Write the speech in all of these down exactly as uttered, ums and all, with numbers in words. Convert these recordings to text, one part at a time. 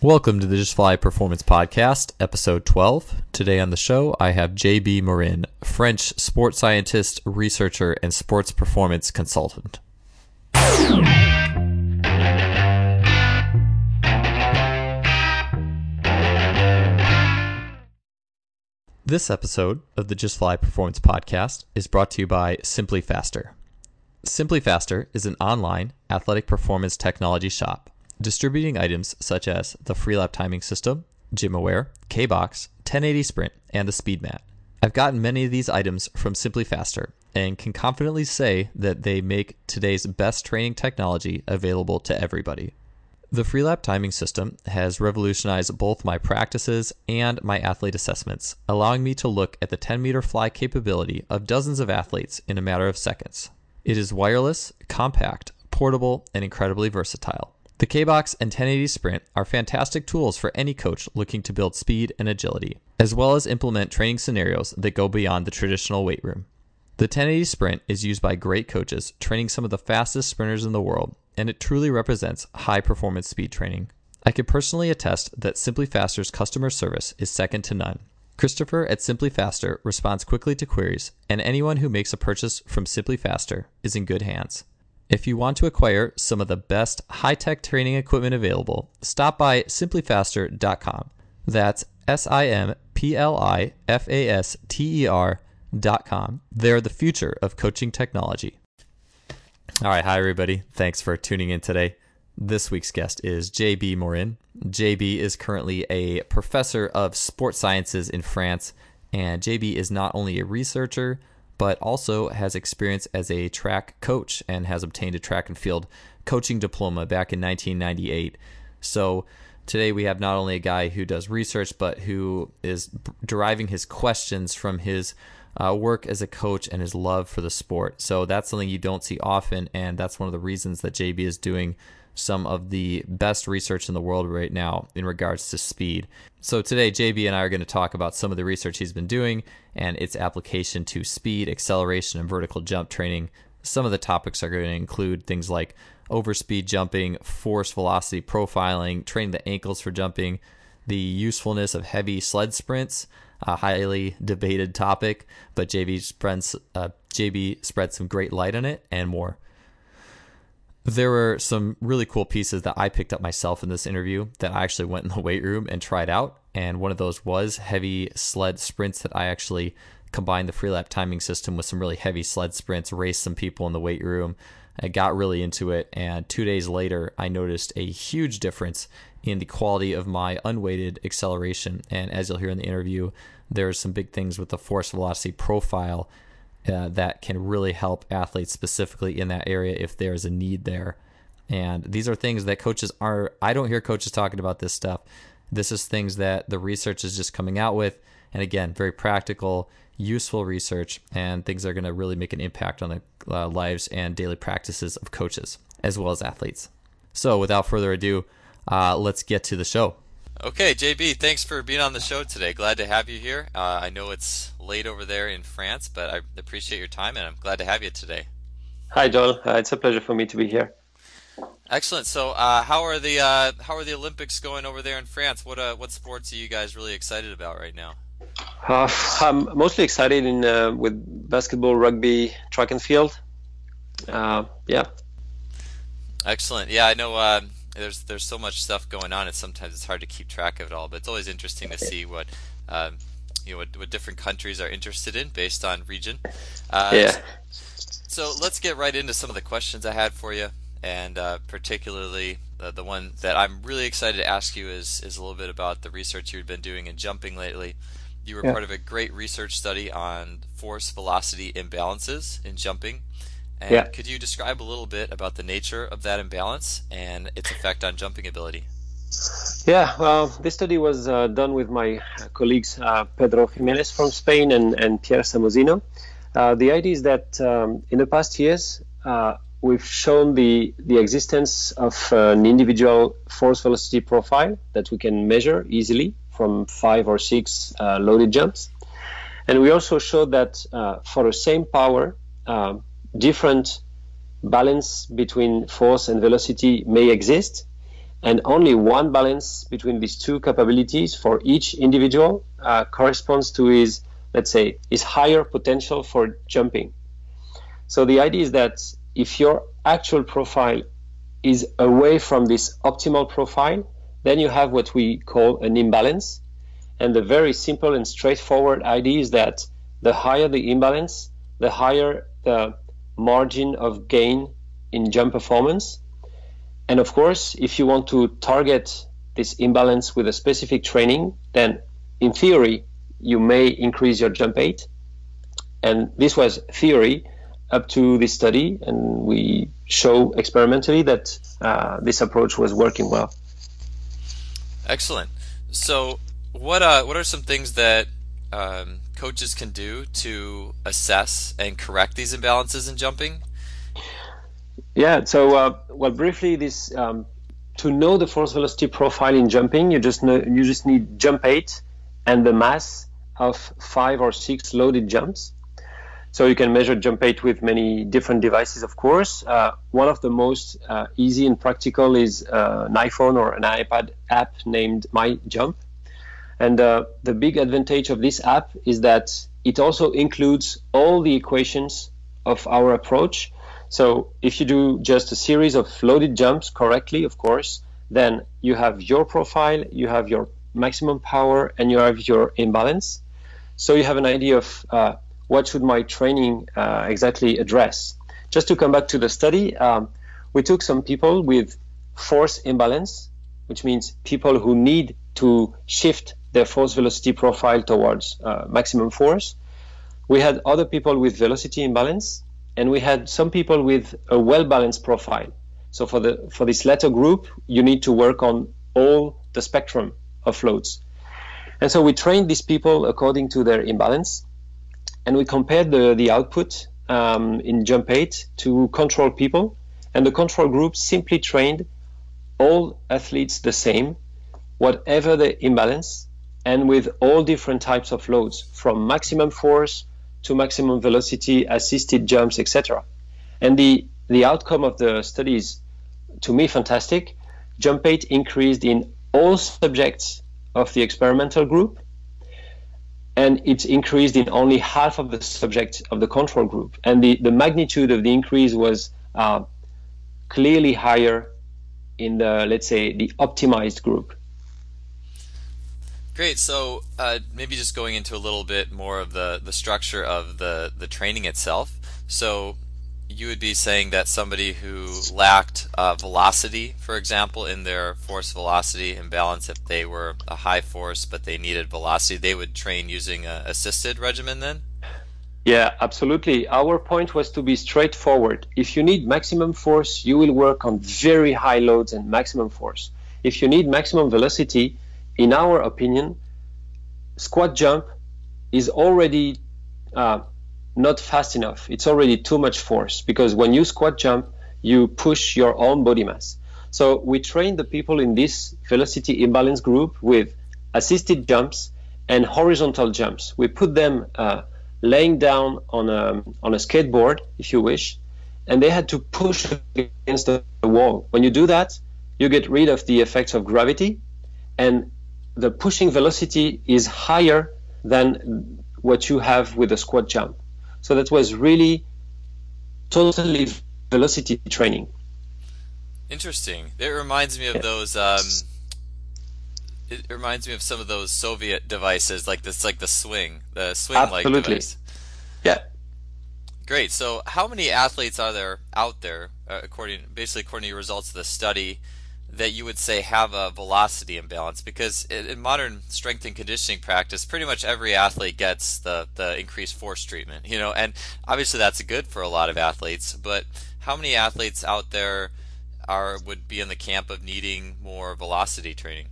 Welcome to the Just Fly Performance Podcast, episode twelve. Today on the show, I have J B Morin, French sports scientist, researcher, and sports performance consultant. This episode of the Just Fly Performance Podcast is brought to you by Simply Faster. Simply Faster is an online athletic performance technology shop distributing items such as the Freelap Timing System, GymAware, K-Box, ten eighty Sprint, and the SpeedMat. I've gotten many of these items from Simply Faster and can confidently say that they make today's best training technology available to everybody. The Freelap Timing System has revolutionized both my practices and my athlete assessments, allowing me to look at the ten meter fly capability of dozens of athletes in a matter of seconds. It is wireless, compact, portable, and incredibly versatile. The K-Box and ten eighty Sprint are fantastic tools for any coach looking to build speed and agility, as well as implement training scenarios that go beyond the traditional weight room. The ten eighty Sprint is used by great coaches training some of the fastest sprinters in the world, and it truly represents high-performance speed training. I can personally attest that Simply Faster's customer service is second to none. Christopher at Simply Faster responds quickly to queries, and anyone who makes a purchase from Simply Faster is in good hands. If you want to acquire some of the best high-tech training equipment available, stop by simply faster dot com. That's S I M P L I F A S T E R dot com. They're the future of coaching technology. All right, hi everybody. Thanks for tuning in today. This week's guest is J B Morin. J B is currently a professor of sports sciences in France, and J B is not only a researcher, but also has experience as a track coach and has obtained a track and field coaching diploma back in nineteen ninety-eight. So today we have not only a guy who does research, but who is deriving his questions from his uh, work as a coach and his love for the sport. So that's something you don't see often, and that's one of the reasons that J B is doing some of the best research in the world right now in regards to speed. So today, J B and I are going to talk about some of the research he's been doing and its application to speed, acceleration, and vertical jump training. Some of the topics are going to include things like overspeed jumping, force velocity profiling, training the ankles for jumping, the usefulness of heavy sled sprints, a highly debated topic, but J B spreads, uh, J B spread some great light on it, and more. There were some really cool pieces that I picked up myself in this interview that I actually went in the weight room and tried out. And one of those was heavy sled sprints that I actually combined the Freelap Timing System with some really heavy sled sprints, raced some people in the weight room. I got really into it. And two days later, I noticed a huge difference in the quality of my unweighted acceleration. And as you'll hear in the interview, there's some big things with the force velocity profile Uh, that can really help athletes specifically in that area if there's a need there. And these are things that coaches are, I don't hear coaches talking about this stuff. This is things that the research is just coming out with. And again, very practical, useful research, and things that are going to really make an impact on the uh, lives and daily practices of coaches as well as athletes. So without further ado, uh, let's get to the show. Okay, J B, thanks for being on the show today. Glad to have you here. Uh, I know it's late over there in France, but I appreciate your time, and I'm glad to have you today. Hi, Joel. Uh, it's a pleasure for me to be here. Excellent. So, uh, how are the uh, how are the Olympics going over there in France? What uh, what sports are you guys really excited about right now? Uh, I'm mostly excited in uh, with basketball, rugby, track and field. Uh, yeah. Excellent. Yeah, I know. Uh, There's there's so much stuff going on, and sometimes it's hard to keep track of it all. But it's always interesting to see what um, you know what, what different countries are interested in based on region. Uh, yeah. So let's get right into some of the questions I had for you, and uh, particularly the, the one that I'm really excited to ask you is is a little bit about the research you've been doing in jumping lately. You were yeah. part of a great research study on force velocity imbalances in jumping. And yeah. could you describe a little bit about the nature of that imbalance and its effect on jumping ability? Yeah, well, this study was uh, done with my colleagues uh, Pedro Jimenez from Spain and, and Pierre Samozino. Uh, the idea is that um, in the past years, uh, we've shown the, the existence of uh, an individual force velocity profile that we can measure easily from five or six uh, loaded jumps. And we also showed that uh, for the same power, uh, different balance between force and velocity may exist, and only one balance between these two capabilities for each individual uh, corresponds to his, let's say, his higher potential for jumping. So the idea is that if your actual profile is away from this optimal profile, then you have what we call an imbalance. And the very simple and straightforward idea is that the higher the imbalance, the higher the margin of gain in jump performance. And of course, if you want to target this imbalance with a specific training, then in theory, you may increase your jump height. And this was theory up to this study, and we show experimentally that uh, this approach was working well. Excellent. So what uh, what are some things that um, coaches can do to assess and correct these imbalances in jumping? Yeah, so uh, well, briefly, this um, to know the force velocity profile in jumping, you just know, you just need jump height and the mass of five or six loaded jumps. So you can measure jump height with many different devices, of course. Uh, one of the most uh, easy and practical is uh, an iPhone or an iPad app named MyJump. And uh, the big advantage of this app is that it also includes all the equations of our approach. So if you do just a series of loaded jumps correctly, of course, then you have your profile, you have your maximum power, and you have your imbalance. So you have an idea of uh, what should my training uh, exactly address. Just to come back to the study, um, we took some people with force imbalance, which means people who need to shift their force velocity profile towards uh, maximum force. We had other people with velocity imbalance, and we had some people with a well-balanced profile. So for the for this latter group, you need to work on all the spectrum of loads. And so we trained these people according to their imbalance, and we compared the, the output um, in jump height to control people. And the control group simply trained all athletes the same, whatever the imbalance, and with all different types of loads, from maximum force to maximum velocity, assisted jumps, et cetera. And the, the outcome of the study is, to me, fantastic. Jump height increased in all subjects of the experimental group, and it increased in only half of the subjects of the control group. And the, the magnitude of the increase was uh, clearly higher in the, let's say, the optimized group. Great. So uh, maybe just going into a little bit more of the, the structure of the, the training itself. So you would be saying that somebody who lacked uh, velocity, for example, in their force velocity imbalance, if they were a high force but they needed velocity, they would train using an assisted regimen then? Yeah, absolutely. Our point was to be straightforward. If you need maximum force, you will work on very high loads and maximum force. If you need maximum velocity, in our opinion, squat jump is already uh, not fast enough. It's already too much force, because when you squat jump, you push your own body mass. So we train the people in this velocity imbalance group with assisted jumps and horizontal jumps. We put them uh, laying down on a, on a skateboard, if you wish, and they had to push against the wall. When you do that, you get rid of the effects of gravity, and the pushing velocity is higher than what you have with a squat jump. So that was really totally velocity training. Interesting. It reminds me of Yeah. those. Um, it reminds me of some of those Soviet devices, like this, like the swing, the swing-like Absolutely. device. Yeah. Great. So, how many athletes are there out there, uh, according, basically according to your results of the study, that you would say have a velocity imbalance? Because in, in modern strength and conditioning practice, pretty much every athlete gets the the increased force treatment, you know, and obviously that's good for a lot of athletes. But how many athletes out there are would be in the camp of needing more velocity training?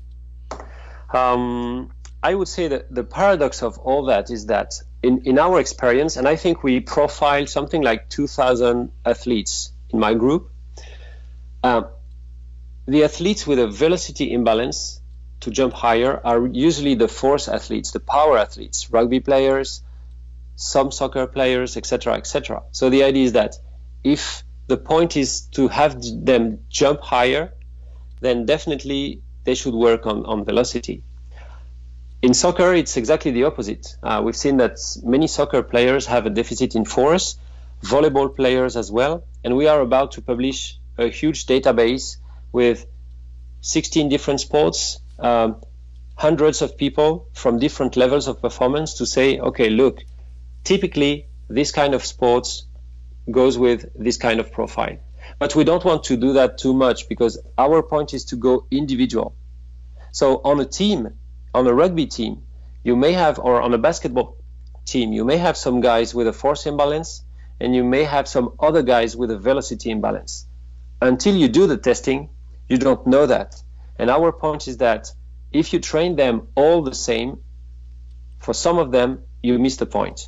Um, I would say that the paradox of all that is that in, in our experience, and I think we profiled something like two thousand athletes in my group, uh, the athletes with a velocity imbalance to jump higher are usually the force athletes, the power athletes, rugby players, some soccer players, et cetera, et cetera. So the idea is that if the point is to have them jump higher, then definitely they should work on, on velocity. In soccer, it's exactly the opposite. Uh, we've seen that many soccer players have a deficit in force, volleyball players as well, and we are about to publish a huge database with sixteen different sports, um, hundreds of people from different levels of performance to say, okay, look, typically this kind of sports goes with this kind of profile. But we don't want to do that too much because our point is to go individual. So on a team, on a rugby team, you may have, or on a basketball team, you may have some guys with a force imbalance and you may have some other guys with a velocity imbalance. Until you do the testing, you don't know that. And our point is that if you train them all the same, for some of them, you miss the point.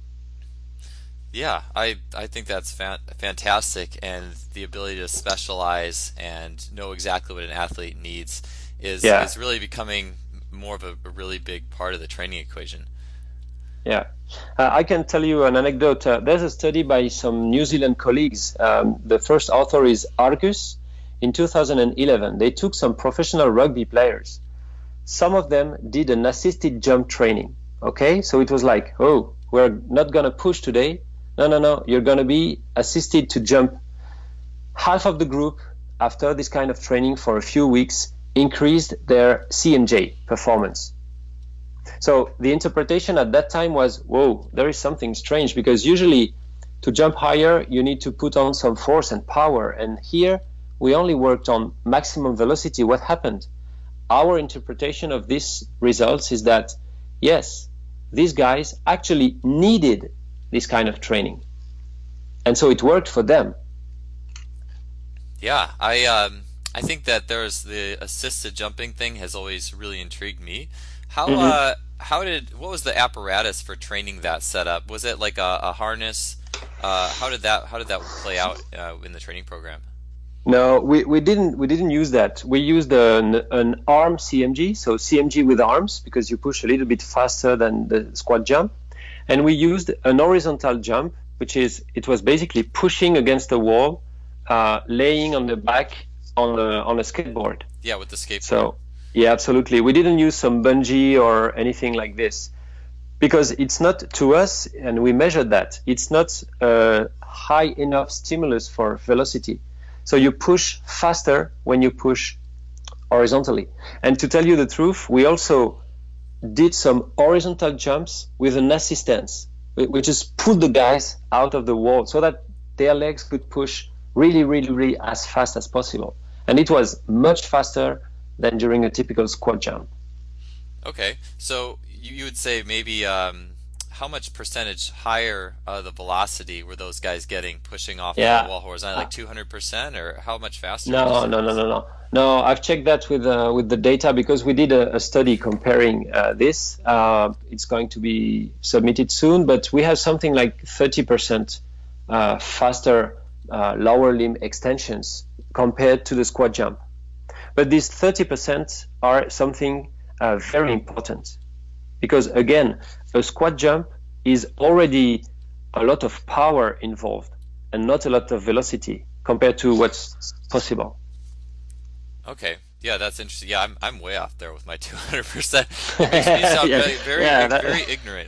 Yeah, I, I think that's fan- fantastic, and the ability to specialize and know exactly what an athlete needs is, yeah. is really becoming more of a, a really big part of the training equation. Yeah, uh, I can tell you an anecdote. Uh, there's a study by some New Zealand colleagues. Um, the first author is Argus. In two thousand eleven, they took some professional rugby players. Some of them did an assisted jump training. Okay, so it was like, oh, we're not going to push today. No, no, no, you're going to be assisted to jump. Half of the group, after this kind of training for a few weeks, increased their C M J performance. So the interpretation at that time was, whoa, there is something strange, because usually to jump higher, you need to put on some force and power. And here we only worked on maximum velocity. What happened? Our interpretation of these results is that, yes, these guys actually needed this kind of training. And so it worked for them. Yeah, I um, I think that there's the assisted jumping thing has always really intrigued me. How mm-hmm. uh, how did what was the apparatus for training that setup? Was it like a, a harness? Uh, how did that how did that play out uh, in the training program? No, we, we didn't we didn't use that. We used an, an arm C M G, so C M G with arms, because you push a little bit faster than the squat jump. And we used an horizontal jump, which is it was basically pushing against the wall, uh, laying on the back on a on a skateboard. Yeah, with the skateboard. So yeah, absolutely. We didn't use some bungee or anything like this, because it's not, to us, and we measured that, it's not a high enough stimulus for velocity. So you push faster when you push horizontally. And to tell you the truth, we also did some horizontal jumps with an assistance. We, we just pulled the guys out of the wall so that their legs could push really, really, really as fast as possible. And it was much faster than during a typical squat jump. Okay, so you, you would say maybe um, how much percentage higher uh, the velocity were those guys getting pushing off yeah. the wall horizontally, like two hundred percent, or how much faster? No, no, no, no, no. No, I've checked that with uh, with the data, because we did a, a study comparing uh, this. Uh, it's going to be submitted soon, but we have something like thirty percent uh, faster uh, lower limb extensions compared to the squat jump. But these thirty percent are something uh, very important, because again, a squat jump is already a lot of power involved and not a lot of velocity compared to what's possible. Okay, yeah, that's interesting. Yeah, I'm I'm way off there with my two hundred percent. It makes me sound yeah. very very, yeah, that, very ignorant.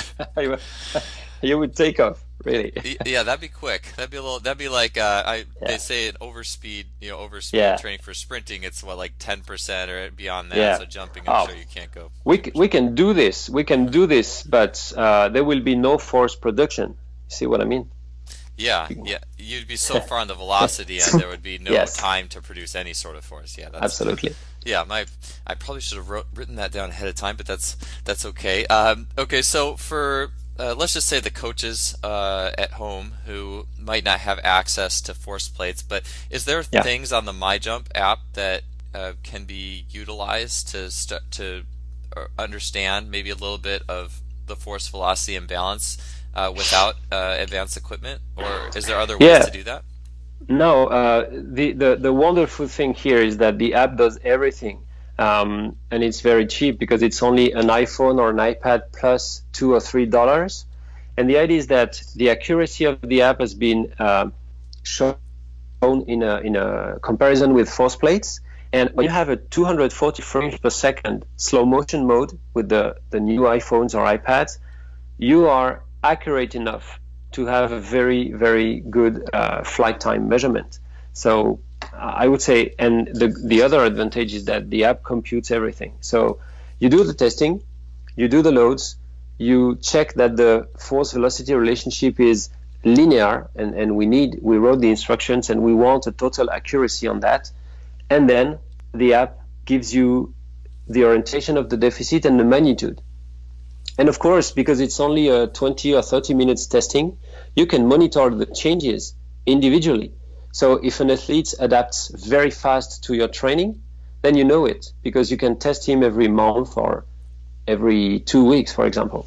You would take off, really. Yeah, that'd be quick. That'd be a little. That'd be like uh, I. Yeah. They say an overspeed, you know, overspeed yeah. training for sprinting. It's what, like ten percent or beyond that. Yeah. So jumping, I'm oh. sure you can't go. We we can do this. We can do this, but uh, there will be no force production. See what I mean? Yeah, yeah. You'd be so far on the velocity, and there would be no yes. time to produce any sort of force. Yeah, that's, absolutely. Yeah, my I probably should have wrote, written that down ahead of time, but that's that's okay. Um, okay, so for uh, let's just say the coaches uh, at home who might not have access to force plates, but is there yeah. things on the MyJump app that uh, can be utilized to st- to understand maybe a little bit of the force velocity imbalance uh, without uh, advanced equipment, or is there other ways yeah. to do that? No, uh, the, the, the wonderful thing here is that the app does everything, um, and it's very cheap because it's only an iPhone or an iPad plus two or three dollars. And the idea is that the accuracy of the app has been uh, shown in a, in a comparison with force plates, And when you have a two hundred forty frames per second slow motion mode with the, the new iPhones or iPads, you are accurate enough to have a very, very good uh, flight time measurement. So uh, I would say, and the, the other advantage is that the app computes everything. So you do the testing, you do the loads, you check that the force velocity relationship is linear, and, and we need, we wrote the instructions and we want a total accuracy on that. And then the app gives you the orientation of the deficit and the magnitude. And of course, because it's only a twenty or thirty minutes testing, you can monitor the changes individually. So if an athlete adapts very fast to your training, then you know it, because you can test him every month or every two weeks, for example.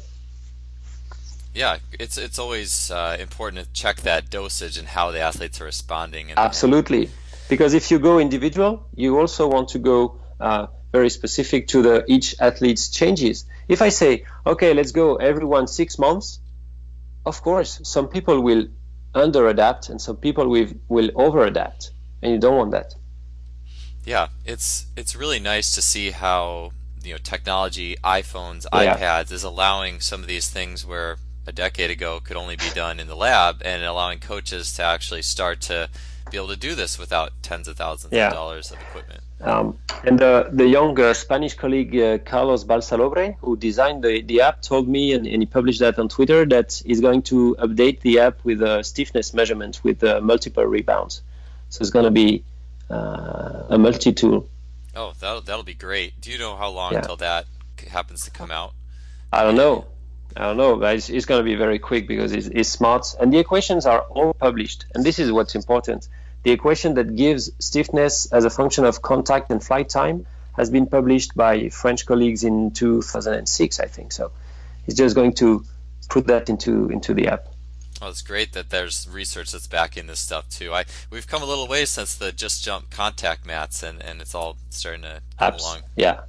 Yeah, it's it's always uh, important to check that dosage and how the athletes are responding. And, Absolutely. Because if you go individual, you also want to go uh, very specific to the each athlete's changes. If I say, okay, let's go everyone six months, of course, some people will under-adapt and some people will, will over-adapt, and you don't want that. Yeah, it's it's really nice to see how, you know, technology, iPhones, Yeah. iPads is allowing some of these things where a decade ago could only be done in the lab, and allowing coaches to actually start to be able to do this without tens of thousands Yeah. of dollars of equipment. Um, and the, the young uh, Spanish colleague uh, Carlos Balsalobre, who designed the, the app, told me, and, and he published that on Twitter, that he's going to update the app with a stiffness measurement with uh, multiple rebounds. So it's going to be uh, a multi-tool. Oh, that'll that'll be great. Do you know how long Yeah. until that c- happens to come out? I don't know. I don't know, but it's, it's going to be very quick because it's, it's smart. And the equations are all published. And this is what's important. The equation that gives stiffness as a function of contact and flight time has been published by French colleagues in two thousand six, I think. So he's just going to put that into into the app. Oh, it's great that there's research that's backing this stuff too. I we've come a little ways since the Just Jump contact mats, and, and it's all starting to come Apps. along. Yeah.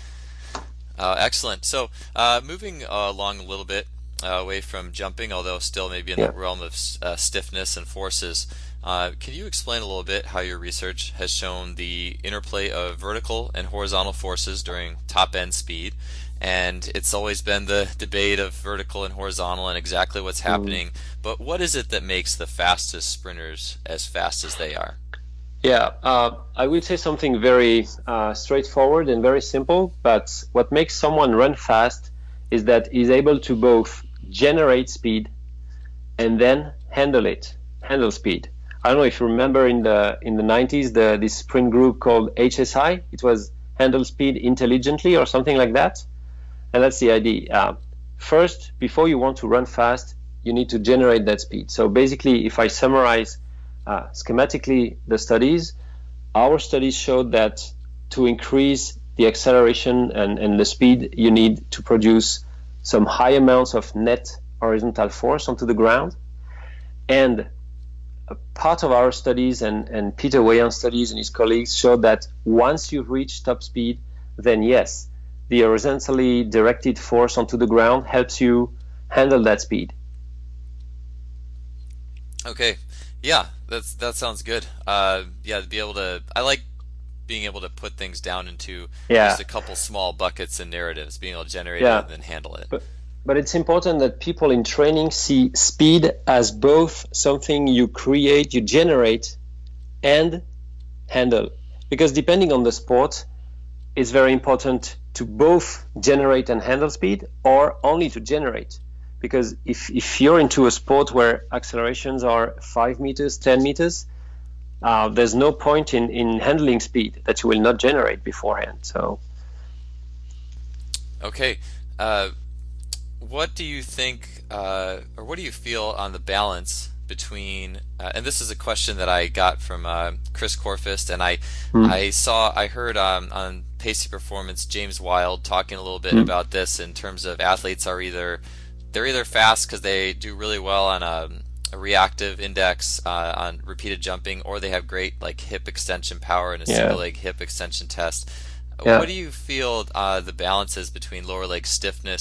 Uh, excellent. So, uh, moving uh, along a little bit uh, away from jumping, although still maybe in Yeah. the realm of uh, stiffness and forces, uh, can you explain a little bit how your research has shown the interplay of vertical and horizontal forces during top end speed? And it's always been the debate of vertical and horizontal and exactly what's happening. But what is it that makes the fastest sprinters as fast as they are? Yeah, uh, I would say something very uh, straightforward and very simple, but what makes someone run fast is that he's able to both generate speed and then handle it, handle speed. I don't know if you remember in the in the nineties, the this sprint group called H S I, it was handle speed intelligently or something like that. And that's the idea. Uh, first, before you want to run fast, you need to generate that speed. So basically, if I summarize Uh, schematically the studies, our studies showed that to increase the acceleration and, and the speed, you need to produce some high amounts of net horizontal force onto the ground. And a part of our studies and, and Peter Weyand's studies and his colleagues showed that once you've reached top speed, then yes, the horizontally directed force onto the ground helps you handle that speed. Okay. Yeah, that's that sounds good. Uh, yeah, to be able to, I like being able to put things down into Yeah. just a couple small buckets and narratives, being able to generate Yeah. it and then handle it. But, but it's important that people in training see speed as both something you create, you generate, and handle. Because depending on the sport, it's very important to both generate and handle speed, or only to generate. Because if, if you're into a sport where accelerations are five meters, ten meters, uh, there's no point in, in handling speed that you will not generate beforehand. So, Okay. Uh, what do you think, uh, or what do you feel on the balance between, uh, and this is a question that I got from uh, Chris Corfist, and I Hmm. I saw, I heard um, on Pacey Performance, James Wild talking a little bit Hmm. about this in terms of athletes are either, they're either fast because they do really well on a, a reactive index uh, on repeated jumping, or they have great like hip extension power in a Yeah. single leg hip extension test. Yeah. What do you feel uh, the balance is between lower leg stiffness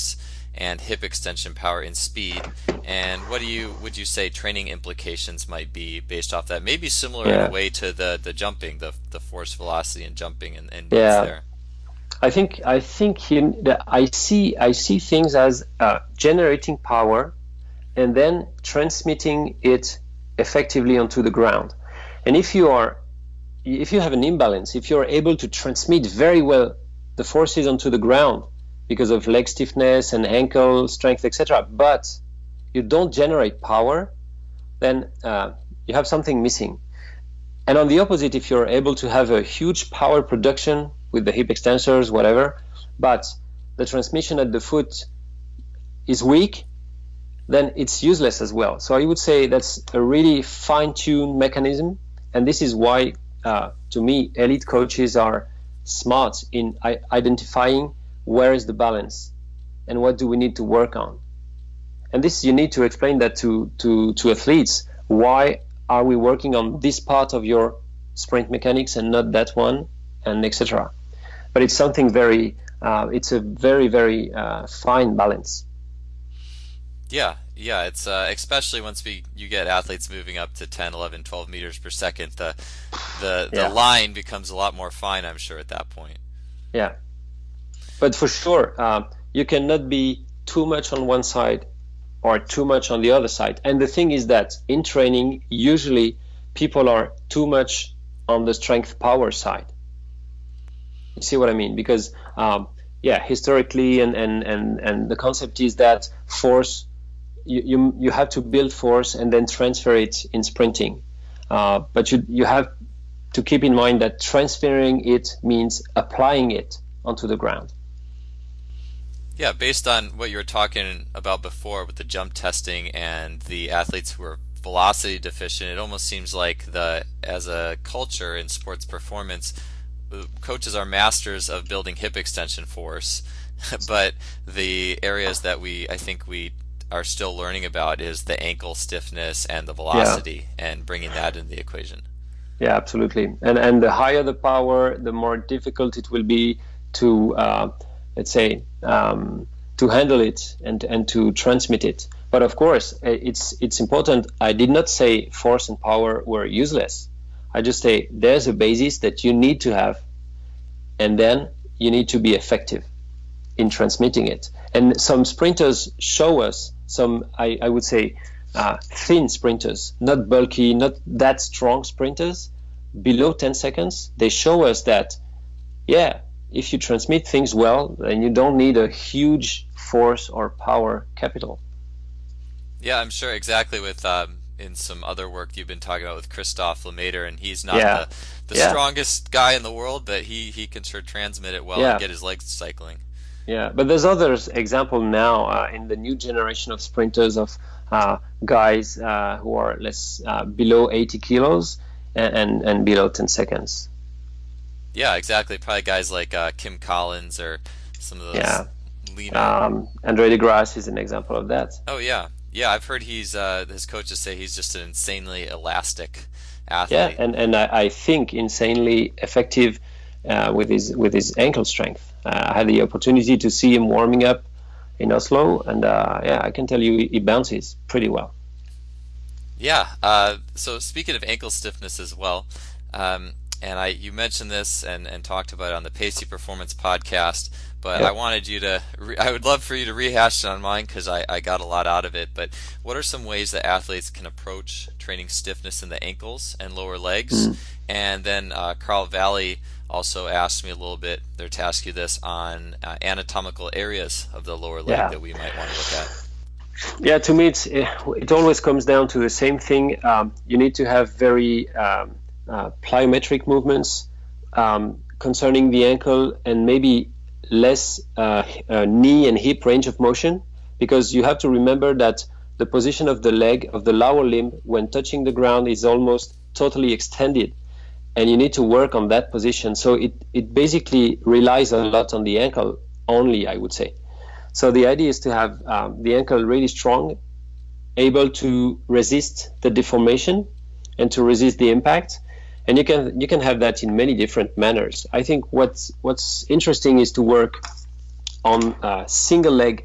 and hip extension power and speed. And what do you would you say training implications might be based off that? Maybe similar Yeah. in a way to the, the jumping, the the force, velocity, and jumping and, and Yeah. needs there. I think I think you, that I see I see things as uh, generating power and then transmitting it effectively onto the ground. And if you are if you have an imbalance, if you're able to transmit very well the forces onto the ground because of leg stiffness and ankle strength, et cetera, but you don't generate power, then uh, you have something missing. And on the opposite, if you're able to have a huge power production with the hip extensors, whatever, but the transmission at the foot is weak, then it's useless as well. So I would say that's a really fine-tuned mechanism, and this is why, uh, to me, elite coaches are smart in I- identifying where is the balance and what do we need to work on. And this, you need to explain that to, to, to athletes. Why are we working on this part of your sprint mechanics and not that one, and et cetera. But it's something very, uh, it's a very, very uh, fine balance. Yeah, yeah, it's uh, especially once we you get athletes moving up to ten, eleven, twelve meters per second, the the the Yeah. line becomes a lot more fine, I'm sure, at that point. Yeah. But for sure, uh, you cannot be too much on one side or too much on the other side. And the thing is that in training, usually people are too much on the strength power side. You see what I mean? Because, um, yeah, historically, and, and, and, and the concept is that force, you, you, you have to build force and then transfer it in sprinting. Uh, but you, you have to keep in mind that transferring it means applying it onto the ground. Yeah, based on what you were talking about before with the jump testing and the athletes who are velocity deficient, it almost seems like the as a culture in sports performance, coaches are masters of building hip extension force, but the areas that we I think we are still learning about is the ankle stiffness and the velocity, yeah. and bringing that into the equation. Yeah, absolutely. And and the higher the power, the more difficult it will be to uh, let's say um, to handle it and and to transmit it. But of course, it's it's important. I did not say force and power were useless. I just say there's a basis that you need to have, and then you need to be effective in transmitting it. And some sprinters show us some, I, I would say, uh, thin sprinters, not bulky, not that strong sprinters, below ten seconds. They show us that, yeah, if you transmit things well, then you don't need a huge force or power capital. Yeah, I'm sure exactly with um, in some other work you've been talking about with Christophe Lemaître, and he's not yeah. the, the yeah. strongest guy in the world, but he, he can sure transmit it well yeah. and get his legs cycling. Yeah, but there's others example now uh, in the new generation of sprinters of uh, guys uh, who are less uh, below eighty kilos and, and, and below ten seconds. Yeah, exactly. Probably guys like uh, Kim Collins or some of those yeah. leaner. Um, Andre De Grasse is an example of that. Oh yeah, yeah. I've heard he's uh, his coaches say he's just an insanely elastic athlete. Yeah, and and I, I think insanely effective uh, with his with his ankle strength. Uh, I had the opportunity to see him warming up in Oslo, and uh, yeah, I can tell you he bounces pretty well. Yeah. Uh, so speaking of ankle stiffness as well, um, and I you mentioned this and, and talked about it on the Pacey Performance podcast, but yep. I wanted you to re- I would love for you to rehash it on mine because I, I got a lot out of it. But what are some ways that athletes can approach training stiffness in the ankles and lower legs? Mm. And then uh, Carl Valley also asked me a little bit, they're to ask you this, on uh, anatomical areas of the lower leg yeah. that we might want to look at. Yeah, to me, it's, it, it always comes down to the same thing. Um, you need to have very um, uh, plyometric movements um, concerning the ankle, and maybe less uh, uh, knee and hip range of motion, because you have to remember that the position of the leg, of the lower limb, when touching the ground is almost totally extended. And you need to work on that position. So it, it basically relies a lot on the ankle only, I would say. So the idea is to have um, the ankle really strong, able to resist the deformation and to resist the impact. And you can you can have that in many different manners. I think what's what's interesting is to work on uh, single leg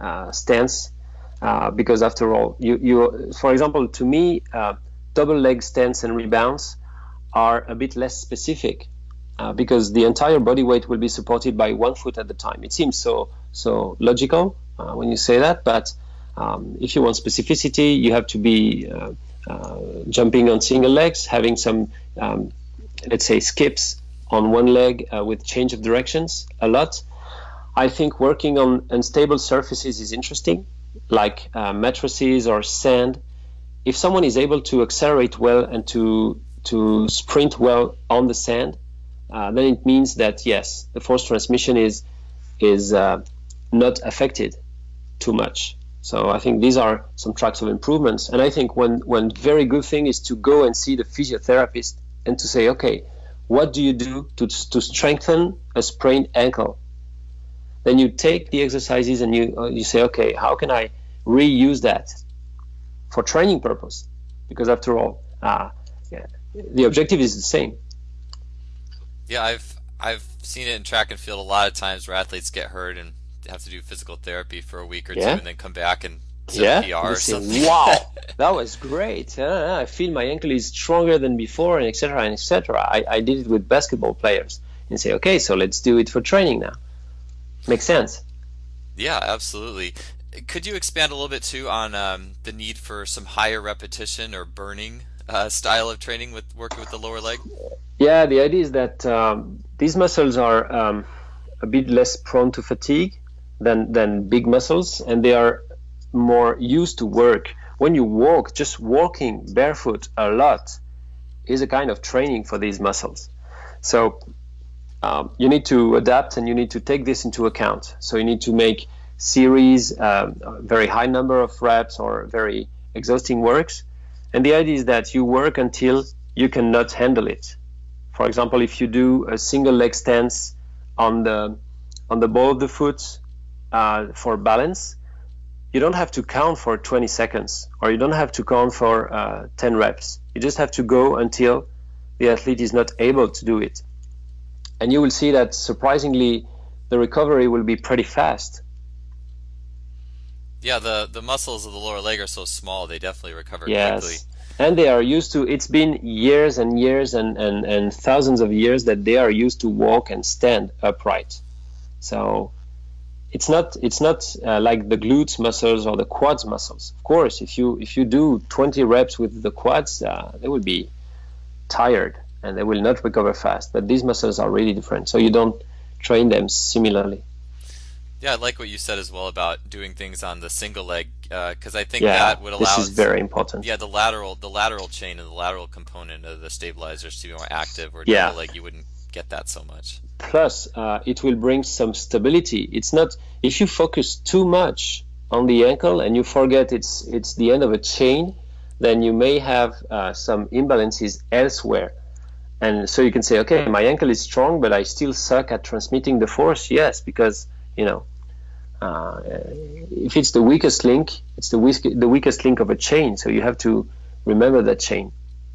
uh, stance, uh, because after all, you, you, for example, to me, uh, double leg stance and rebounds are a bit less specific, uh, because the entire body weight will be supported by one foot at the time. It seems so so logical uh, when you say that, but um, if you want specificity, you have to be uh, uh, jumping on single legs, having some, um, let's say, skips on one leg uh, with change of directions a lot. I think working on unstable surfaces is interesting, like uh, mattresses or sand. If someone is able to accelerate well and to to sprint well on the sand, uh, then it means that yes, the force transmission is is uh, not affected too much. So I think these are some tracks of improvements. And I think one one very good thing is to go and see the physiotherapist and to say, okay, what do you do to to strengthen a sprained ankle? Then you take the exercises and you uh, you say, okay, how can I reuse that for training purpose? Because after all, uh, yeah, the objective is the same. Yeah, I've I've seen it in track and field a lot of times where athletes get hurt and have to do physical therapy for a week or yeah. two and then come back and set yeah. a P R or say, something. Wow, that was great. Uh, I feel my ankle is stronger than before, and et cetera, and et cetera. I, I did it with basketball players and say, okay, so let's do it for training now. Makes sense. Yeah, absolutely. Could you expand a little bit too on um, the need for some higher repetition or burning uh, style of training with working with the lower leg? Yeah, the idea is that um, these muscles are um, a bit less prone to fatigue than than big muscles, and they are more used to work. When you walk, just walking barefoot a lot is a kind of training for these muscles. So um, you need to adapt and you need to take this into account. So you need to make series, um, a very high number of reps or very exhausting works. And the idea is that you work until you cannot handle it. For example, if you do a single leg stance on the on the ball of the foot uh, for balance, you don't have to count for twenty seconds, or you don't have to count for uh, ten reps. You just have to go until the athlete is not able to do it. And you will see that surprisingly, the recovery will be pretty fast. Yeah, the, the muscles of the lower leg are so small, they definitely recover yes. quickly. And they are used to, it's been years and years and, and, and thousands of years that they are used to walk and stand upright. So it's not it's not uh, like the glutes muscles or the quads muscles. Of course, if you if you do twenty reps with the quads, uh, they will be tired and they will not recover fast. But these muscles are really different, so you don't train them similarly. Yeah, I like what you said as well about doing things on the single leg, because uh, I think yeah, that would allow. This is very important. Yeah, the lateral the lateral chain and the lateral component of the stabilizers to be more active. Or yeah. double leg, you wouldn't get that so much. Plus, uh, it will bring some stability. It's not, if you focus too much on the ankle and you forget it's it's the end of a chain, then you may have uh, some imbalances elsewhere. And so you can say, okay, my ankle is strong, but I still suck at transmitting the force. Yes, because, you know, uh, if it's the weakest link, it's the, weak, the weakest link of a chain. So you have to remember that chain.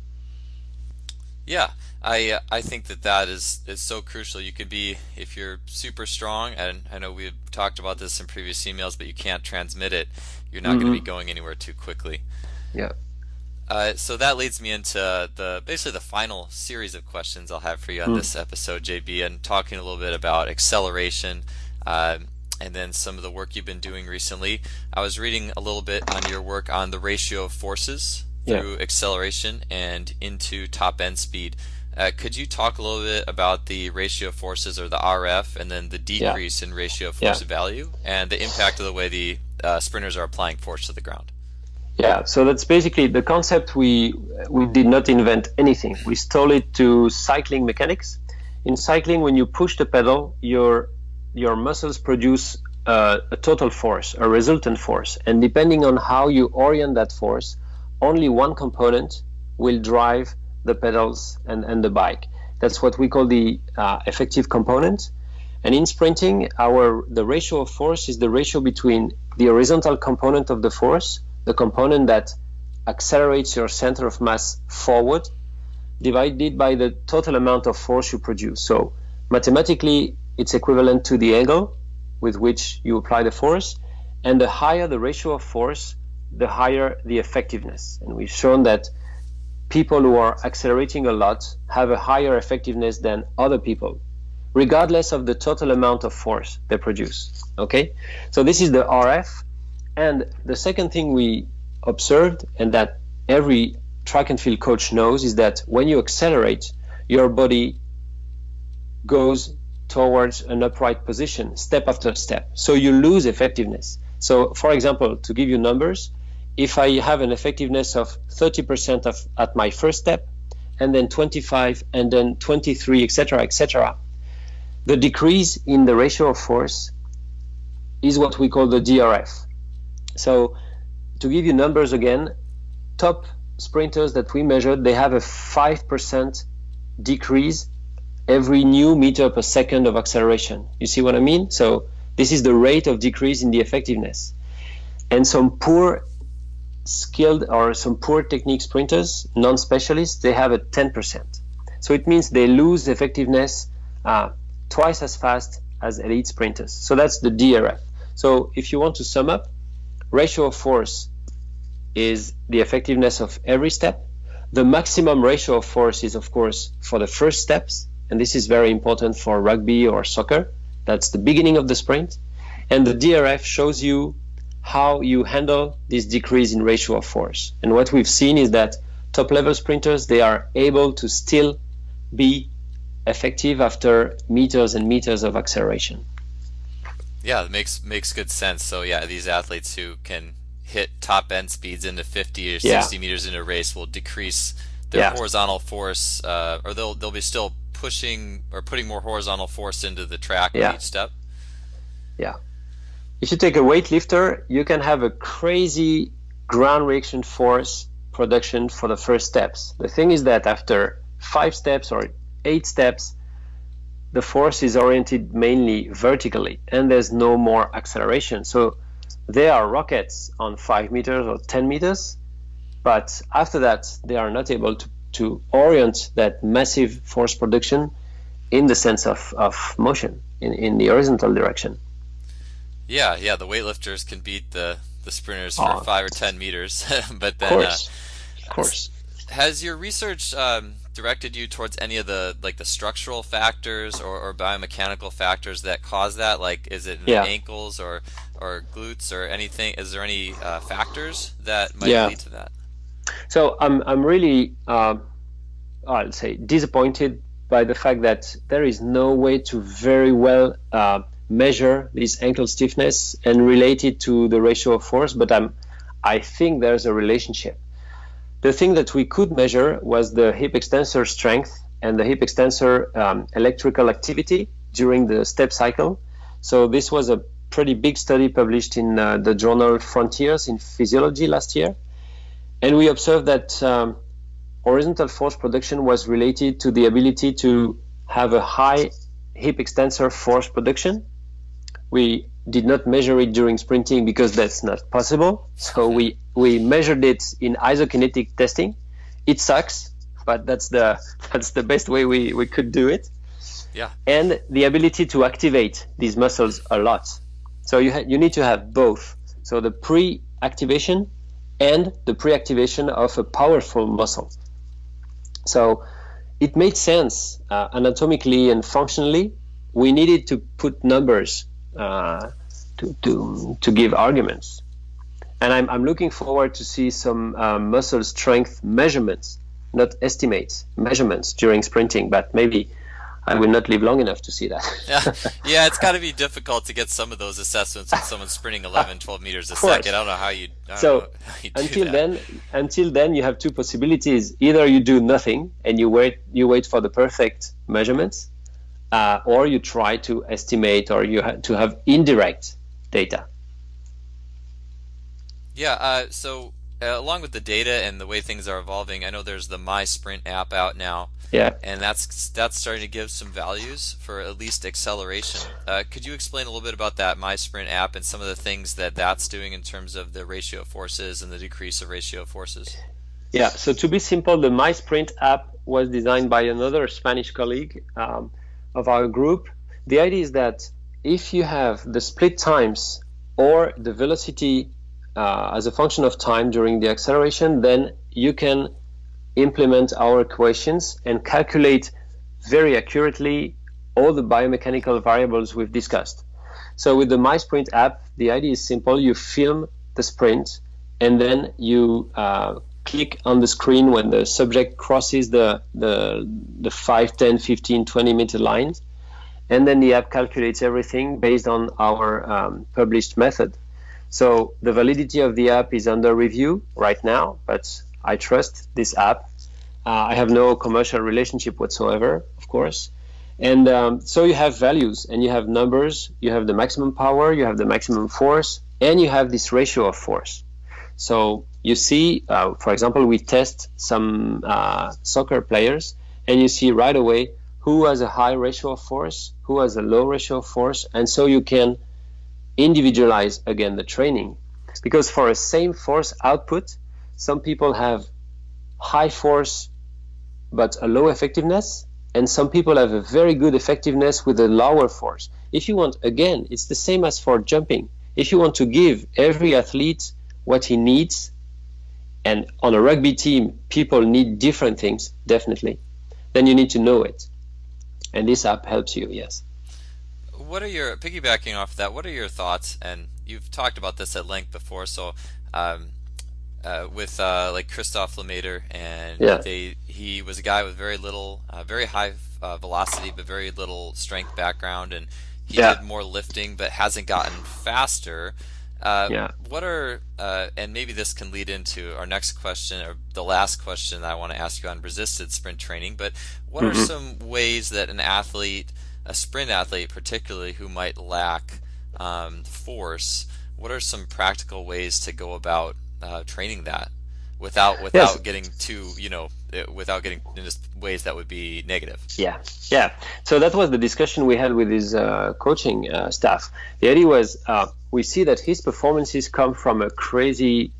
Yeah. I uh, I think that that is, is so crucial. You could be, if you're super strong, and I know we've talked about this in previous emails, but you can't transmit it, you're not mm-hmm. going to be going anywhere too quickly. Yeah. Uh, so that leads me into the basically the final series of questions I'll have for you on mm. this episode, J B, and talking a little bit about acceleration, uh, and then some of the work you've been doing recently. I was reading a little bit on your work on the ratio of forces through yeah. acceleration and into top end speed. Uh, could you talk a little bit about the ratio of forces, or the R F, and then the decrease yeah. in ratio of force yeah. value, and the impact of the way the uh, sprinters are applying force to the ground? Yeah, so that's basically the concept. We we did not invent anything. We stole it to cycling mechanics. In cycling, when you push the pedal, your your muscles produce uh, a total force, a resultant force, and depending on how you orient that force, only one component will drive the pedals and, and the bike. That's what we call the uh, effective component. And in sprinting, our the ratio of force is the ratio between the horizontal component of the force, the component that accelerates your center of mass forward, divided by the total amount of force you produce. So mathematically, it's equivalent to the angle with which you apply the force, And the higher the ratio of force, the higher the effectiveness. And we've shown that people who are accelerating a lot have a higher effectiveness than other people, regardless of the total amount of force they produce. Okay, so this is the R F. And the second thing we observed, and that every track and field coach knows, is that when you accelerate, your body goes towards an upright position step after step. So you lose effectiveness. So for example, to give you numbers, if I have an effectiveness of thirty percent of at my first step, and then twenty-five, and then twenty-three, et cetera, et cetera, the decrease in the ratio of force is what we call the D R F. So to give you numbers again, top sprinters that we measured, they have a five percent decrease every new meter per second of acceleration. You see what I mean? So this is the rate of decrease in the effectiveness. And some poor skilled or some poor technique sprinters, non-specialists, they have a ten percent. So it means they lose effectiveness uh, twice as fast as elite sprinters. So that's the D R F. So if you want to sum up, ratio of force is the effectiveness of every step. The maximum ratio of force is, of course, for the first steps, and this is very important for rugby or soccer. That's the beginning of the sprint. And the D R F shows you how you handle this decrease in ratio of force. And what we've seen is that top level sprinters, they are able to still be effective after meters and meters of acceleration. Yeah, it makes makes good sense. So yeah, these athletes who can hit top end speeds into fifty or sixty yeah. meters in a race will decrease their yeah. horizontal force, uh, or they'll they'll be still pushing or putting more horizontal force into the track yeah. each step. Yeah. If you take a weightlifter, you can have a crazy ground reaction force production for the first steps. The thing is that after five steps or eight steps, the force is oriented mainly vertically and there's no more acceleration. So they are rockets on five meters or ten meters, but after that they are not able to, to orient that massive force production in the sense of, of motion, in, in the horizontal direction. Yeah, yeah, the weightlifters can beat the, the sprinters for oh, five or ten meters, but then of course, uh, of course. Has your research um, directed you towards any of the like the structural factors or, or biomechanical factors that cause that? Like, is it in yeah. the ankles or or glutes or anything? Is there any uh, factors that might yeah. lead to that? So I'm I'm really uh, I'll say disappointed by the fact that there is no way to very well uh, measure this ankle stiffness and relate it to the ratio of force, but I'm I think there's a relationship. The thing that we could measure was the hip extensor strength and the hip extensor um, electrical activity during the step cycle. So this was a pretty big study published in uh, the journal Frontiers in Physiology last year. And we observed that um, horizontal force production was related to the ability to have a high hip extensor force production. We did not measure it during sprinting because that's not possible. So we, we measured it in isokinetic testing. It sucks, but that's the that's the best way we, we could do it. Yeah. And the ability to activate these muscles a lot. So you ha- you need to have both. So the pre-activation and the pre-activation of a powerful muscle. So it made sense uh, anatomically and functionally. We needed to put numbers uh, to, to to give arguments. And I'm, I'm looking forward to see some uh, muscle strength measurements, not estimates, measurements during sprinting, but maybe I will not live long enough to see that. yeah, yeah, it's got to be difficult to get some of those assessments when someone's sprinting eleven, twelve meters a second. I don't know how you, I don't so know how you do until that. then, until then, you have two possibilities. Either you do nothing and you wait, you wait for the perfect measurements, uh, or you try to estimate or you have to have indirect data. Yeah, uh, so uh, along with the data and the way things are evolving, I know there's the MySprint app out now. Yeah. And that's that's starting to give some values for at least acceleration. Uh, could you explain a little bit about that MySprint app and some of the things that that's doing in terms of the ratio of forces and the decrease of ratio of forces? Yeah, so to be simple, the MySprint app was designed by another Spanish colleague um, of our group. The idea is that if you have the split times or the velocity uh, as a function of time during the acceleration, then you can implement our equations and calculate very accurately all the biomechanical variables we've discussed. So with the MySprint app, the idea is simple. You film the sprint, and then you uh, click on the screen when the subject crosses the, the, the five, ten, fifteen, twenty meter lines. And then the app calculates everything based on our um, published method. So the validity of the app is under review right now, but I trust this app. Uh, I have no commercial relationship whatsoever, of course. And um, so you have values and you have numbers, you have the maximum power, you have the maximum force, and you have this ratio of force. So you see, uh, for example, we test some uh, soccer players, and you see right away who has a high ratio of force, who has a low ratio of force, and so you can individualize again the training. Because for a same force output, some people have high force but a low effectiveness, and some people have a very good effectiveness with a lower force. If you want, again, it's the same as for jumping. If you want to give every athlete what he needs, and on a rugby team, people need different things, definitely, then you need to know it. And this app helps you, yes. What are your, piggybacking off that, what are your thoughts, and you've talked about this at length before, so um, uh, with uh, like Christophe Lemaître, and yeah. they, he was a guy with very little, uh, very high uh, velocity, but very little strength background, and he yeah. did more lifting, but hasn't gotten faster. Uh, yeah. What are, uh, and maybe this can lead into our next question, or the last question that I want to ask you on resisted sprint training, but what mm-hmm. are some ways that an athlete, a sprint athlete particularly, who might lack um, force, what are some practical ways to go about uh, training that without without yes. getting too, you know, without getting into ways that would be negative? Yeah, yeah. So that was the discussion we had with his uh, coaching uh, staff. The idea was uh, we see that his performances come from a crazy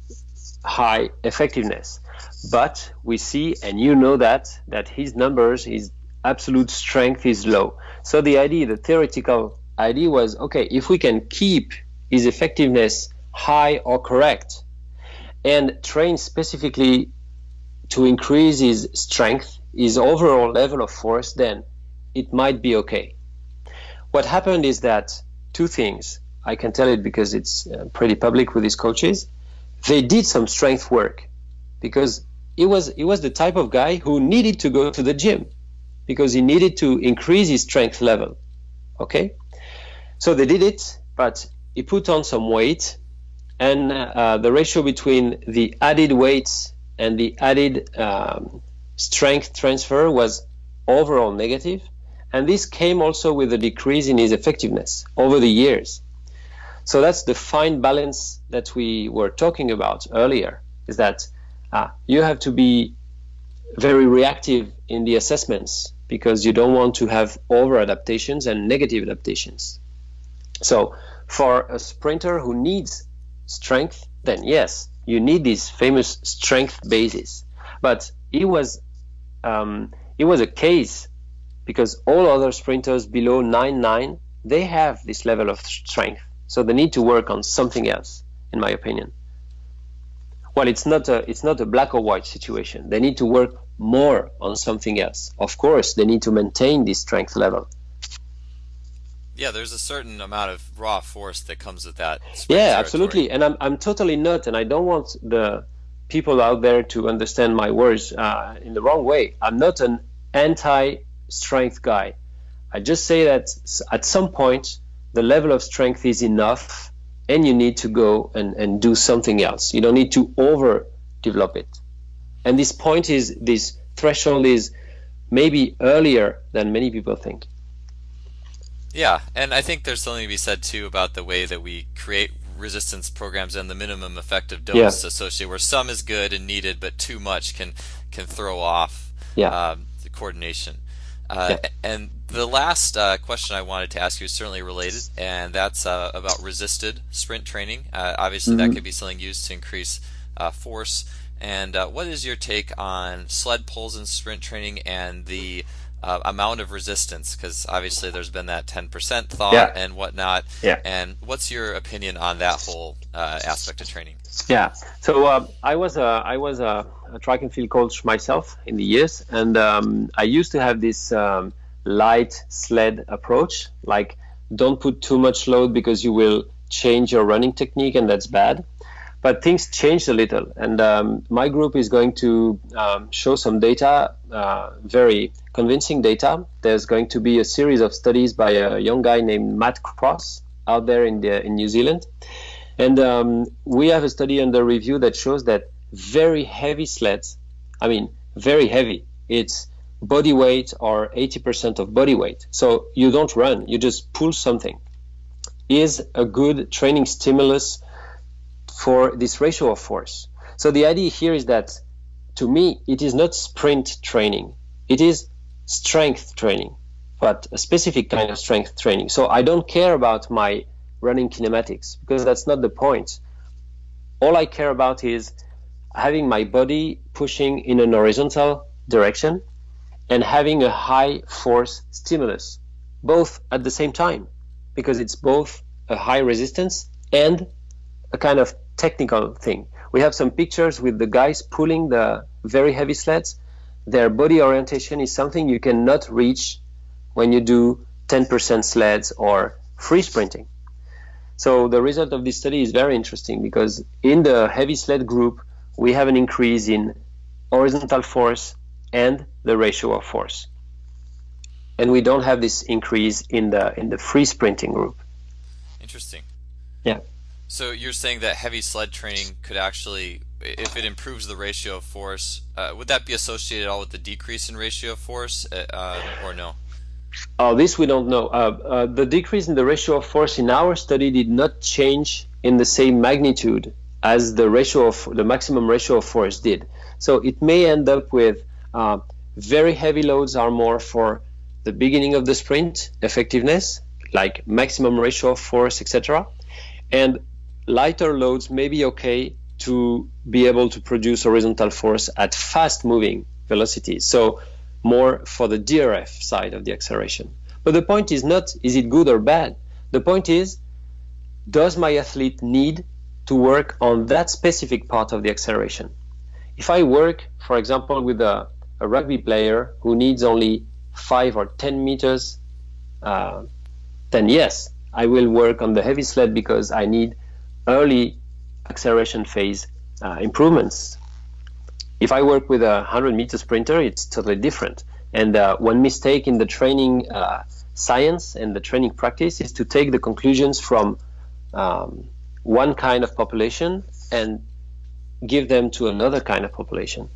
high effectiveness, but we see, and you know that, that his numbers, his absolute strength is low. So the idea, the theoretical idea was, okay, if we can keep his effectiveness high or correct and train specifically to increase his strength, his overall level of force, then it might be okay. What happened is that two things, I can tell it because it's uh, pretty public with his coaches, they did some strength work because he was, he was the type of guy who needed to go to the gym because he needed to increase his strength level, okay? So they did it, but he put on some weight, and uh, the ratio between the added weights and the added um, strength transfer was overall negative, and this came also with a decrease in his effectiveness over the years. So that's the fine balance that we were talking about earlier, is that uh, you have to be very reactive in the assessments because you don't want to have over adaptations and negative adaptations. So for a sprinter who needs strength, then yes, you need this famous strength basis. But it was um, it was a case because all other sprinters below nine nine, they have this level of strength. So they need to work on something else, in my opinion. Well, it's not a it's not a black or white situation. They need to work more on something else. Of course, they need to maintain this strength level. Yeah, there's a certain amount of raw force that comes with that. Yeah, territory. absolutely. And I'm I'm totally not, and I don't want the people out there to understand my words uh, in the wrong way. I'm not an anti-strength guy. I just say that at some point the level of strength is enough, and you need to go and, and do something else. You don't need to over-develop it. And this point is, this threshold is maybe earlier than many people think. Yeah, and I think there's something to be said too about the way that we create resistance programs and the minimum effective dose yeah. associated, where some is good and needed, but too much can can throw off yeah. um, the coordination. Uh, yeah. And the last uh, question I wanted to ask you is certainly related, and that's uh, about resisted sprint training. Uh, obviously, mm-hmm. that could be something used to increase uh, force. And uh, what is your take on sled pulls in sprint training and the uh, amount of resistance? Because obviously there's been that ten percent thought Yeah. and whatnot. Yeah. And what's your opinion on that whole uh, aspect of training? Yeah. So uh, I was a I was a, a track and field coach myself in the years, and um, I used to have this um, light sled approach. Like, don't put too much load because you will change your running technique, and that's bad. But things changed a little, and um, my group is going to um, show some data, uh, very convincing data. There's going to be a series of studies by a young guy named Matt Cross out there in the in New Zealand. And um, we have a study under review that shows that very heavy sleds, I mean, very heavy, it's body weight or eighty percent of body weight. So you don't run, you just pull something, is a good training stimulus for this ratio of force. So the idea here is that, to me, it is not sprint training. It is strength training, but a specific kind of strength training. So I don't care about my running kinematics, because that's not the point. All I care about is having my body pushing in an horizontal direction and having a high force stimulus, both at the same time, because it's both a high resistance and a kind of technical thing. We have some pictures with the guys pulling the very heavy sleds. Their body orientation is something you cannot reach when you do ten percent sleds or free sprinting. So the result of this study is very interesting, because in the heavy sled group, we have an increase in horizontal force and the ratio of force. And we don't have this increase in the in the free sprinting group. Interesting. Yeah. So you're saying that heavy sled training could actually, if it improves the ratio of force, uh, would that be associated at all with the decrease in ratio of force, uh, uh, or no? Uh, this we don't know. Uh, uh, the decrease in the ratio of force in our study did not change in the same magnitude as the ratio of the maximum ratio of force did. So it may end up with uh, very heavy loads are more for the beginning of the sprint effectiveness, like maximum ratio of force, et cetera. And lighter loads may be okay to be able to produce horizontal force at fast moving velocities. So more for the D R F side of the acceleration. But the point is not, is it good or bad? The point is, does my athlete need to work on that specific part of the acceleration? If I work, for example, with a, a rugby player who needs only five or ten meters, uh, then yes, I will work on the heavy sled because I need early acceleration phase uh, improvements. If I work with a one hundred meter sprinter, it's totally different. And uh, one mistake in the training uh, science and the training practice is to take the conclusions from um, one kind of population and give them to another kind of population.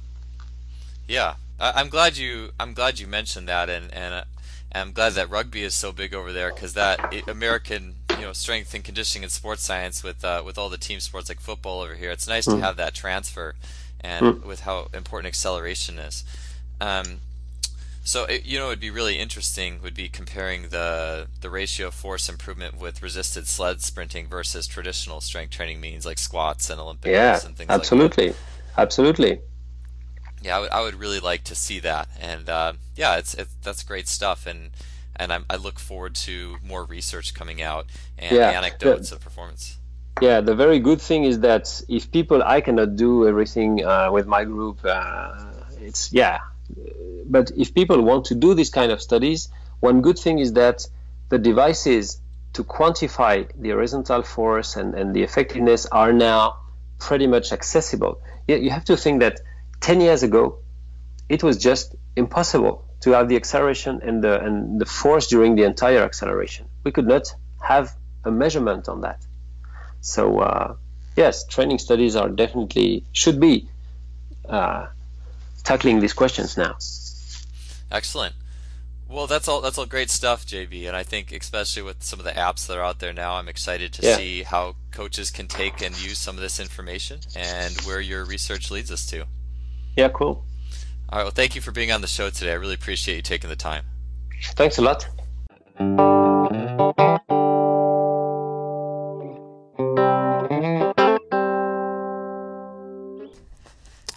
Yeah, I, I'm glad you I'm glad you mentioned that, and and, uh, and I'm glad that rugby is so big over there, because that it, American you know strength and conditioning and sports science with uh, with all the team sports like football over here, it's nice mm. to have that transfer. And mm. with how important acceleration is. Um, so, it, you know, it would be really interesting would be comparing the the ratio of force improvement with resisted sled sprinting versus traditional strength training means like squats and Olympic yeah, and things absolutely. like that. Absolutely. Yeah, I would, I would really like to see that. And uh, yeah, it's, it's that's great stuff. And and I'm, I look forward to more research coming out and yeah, anecdotes the, of performance. Yeah, the very good thing is that if people, I cannot do everything uh, with my group. Uh, it's yeah, but if people want to do this kind of studies, one good thing is that the devices to quantify the horizontal force and, and the effectiveness are now pretty much accessible. You, you have to think that ten years ago, it was just impossible to have the acceleration and the and the force during the entire acceleration. We could not have a measurement on that. So uh, yes, training studies are definitely should be uh, tackling these questions now. Excellent. Well, that's all. That's all great stuff, J B. And I think, especially with some of the apps that are out there now, I'm excited to yeah. see how coaches can take and use some of this information and where your research leads us to. Yeah, cool. All right. Well, thank you for being on the show today. I really appreciate you taking the time. Thanks a lot.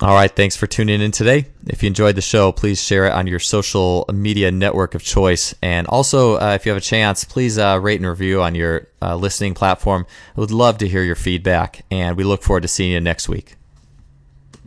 All right, thanks for tuning in today. If you enjoyed the show, please share it on your social media network of choice. And also, uh, if you have a chance, please uh, rate and review on your uh, listening platform. I would love to hear your feedback, and we look forward to seeing you next week.